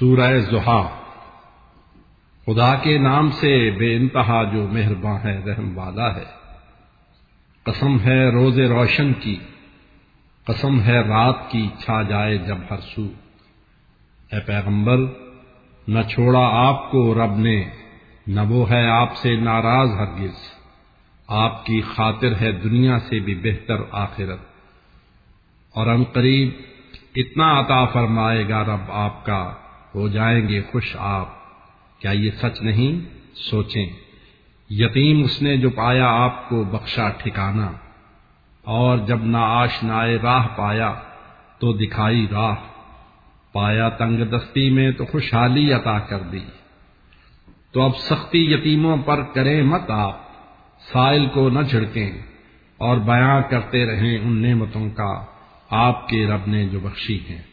سورہ ضحیٰ۔ خدا کے نام سے بے انتہا جو مہرباں ہے رحم والا ہے۔ قسم ہے روز روشن کی، قسم ہے رات کی چھا جائے جب ہر سو۔ اے پیغمبر، نہ چھوڑا آپ کو رب نے، نہ وہ ہے آپ سے ناراض ہرگز۔ آپ کی خاطر ہے دنیا سے بھی بہتر آخرت، اور ان قریب اتنا عطا فرمائے گا رب آپ کا، ہو جائیں گے خوش آپ۔ کیا یہ سچ نہیں؟ سوچیں۔ یتیم اس نے جو پایا آپ کو بخشا ٹھکانہ، اور جب نا آشنائے راہ پایا تو دکھائی راہ۔ پایا تنگ دستی میں تو خوشحالی عطا کر دی۔ تو اب سختی یتیموں پر کریں مت آپ، سائل کو نہ جھڑکیں، اور بیان کرتے رہیں ان نعمتوں کا آپ کے رب نے جو بخشی ہیں۔